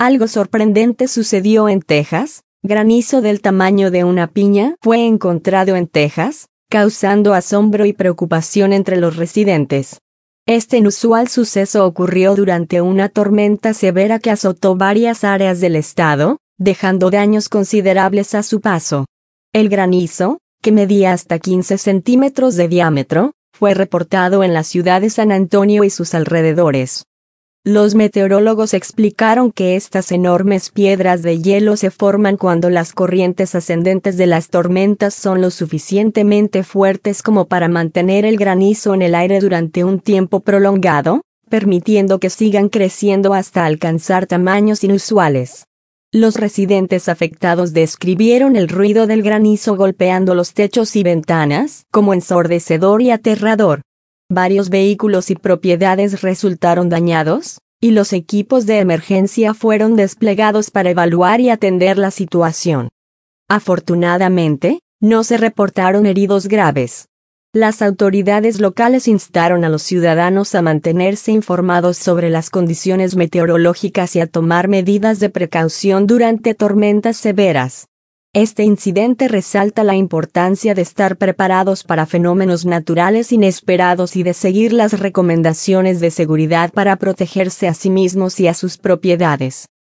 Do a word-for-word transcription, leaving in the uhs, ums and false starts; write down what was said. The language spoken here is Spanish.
Algo sorprendente sucedió en Texas. Granizo del tamaño de una piña fue encontrado en Texas, causando asombro y preocupación entre los residentes. Este inusual suceso ocurrió durante una tormenta severa que azotó varias áreas del estado, dejando daños considerables a su paso. El granizo, que medía hasta quince centímetros de diámetro, fue reportado en la ciudad de San Antonio y sus alrededores. Los meteorólogos explicaron que estas enormes piedras de hielo se forman cuando las corrientes ascendentes de las tormentas son lo suficientemente fuertes como para mantener el granizo en el aire durante un tiempo prolongado, permitiendo que sigan creciendo hasta alcanzar tamaños inusuales. Los residentes afectados describieron el ruido del granizo golpeando los techos y ventanas como ensordecedor y aterrador. Varios vehículos y propiedades resultaron dañados, y los equipos de emergencia fueron desplegados para evaluar y atender la situación. Afortunadamente, no se reportaron heridos graves. Las autoridades locales instaron a los ciudadanos a mantenerse informados sobre las condiciones meteorológicas y a tomar medidas de precaución durante tormentas severas. Este incidente resalta la importancia de estar preparados para fenómenos naturales inesperados y de seguir las recomendaciones de seguridad para protegerse a sí mismos y a sus propiedades.